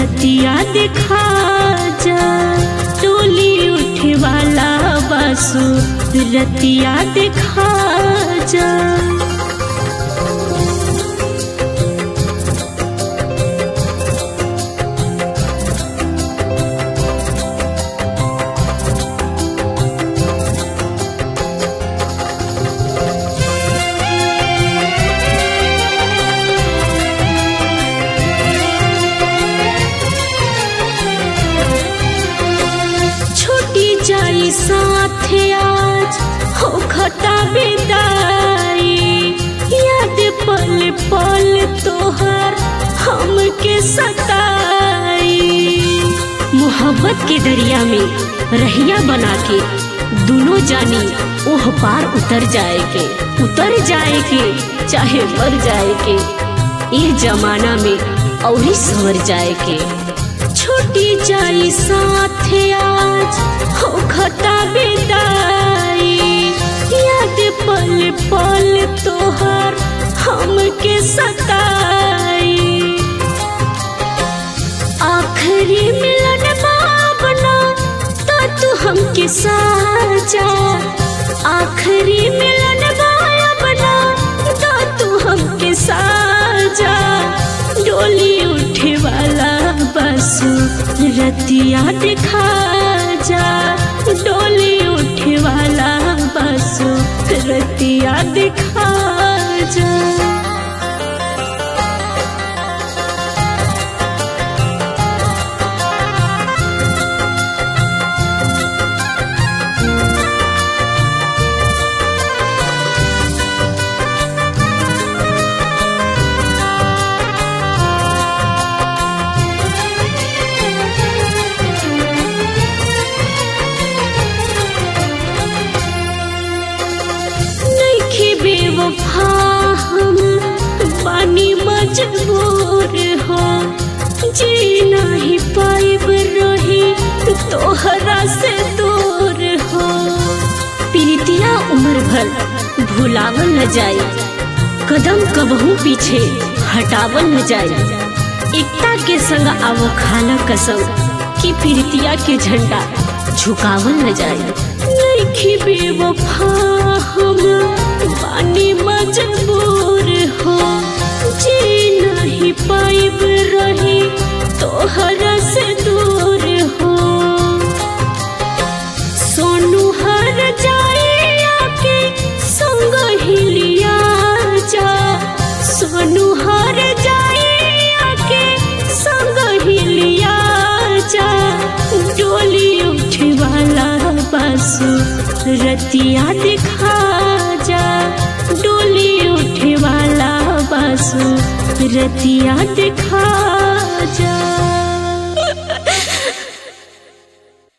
रतिया दिखा जा, डोली उठे वाला बासु रतिया दिखा जा। जाई साथ आज हो खता विदाई, याद पल पल तोहर हमके सताई। मोहब्बत के दरिया में रहिया बना के दोनों जानी ओह पार उतर जाए के चाहे मर जाए के, ये जमाना में और ही संवर जाए के। छूटी जाई साथ आज हो खता विदाई, याद पल पल तोहर हमके सताई। आखिरी मिलन बना तो तू हमके साजा, आखिरी मिलन बना तो तू हमके साजा। डोली उठे वाला बासु रतिया दिखा जा, डोली उठे वाला बासु रतिया दिखा जा। बेवफा हम बानी मजबूर हो, जी नहीं पाइब रही तोहरा से दूर हो। प्रीतिया उम्र भर भुलावल न जाए, कदम कबहू पीछे हटावल न जाए। एकता के संग आवो खाना कसम कि प्रीतिया के झंडा झुकावल न जाए। नहीं बेवफा हम बानी मजबूर हो, जी नहीं पाइब रही तोहरा से दूर हो। सोनू हर जाए आके संग ही लिया जा, सोनू हर जाए आके संग ही लिया जा। डोली उठे वाला बासु रतिया दिखा जा, डोली उठे वाला बासु रतिया दिखा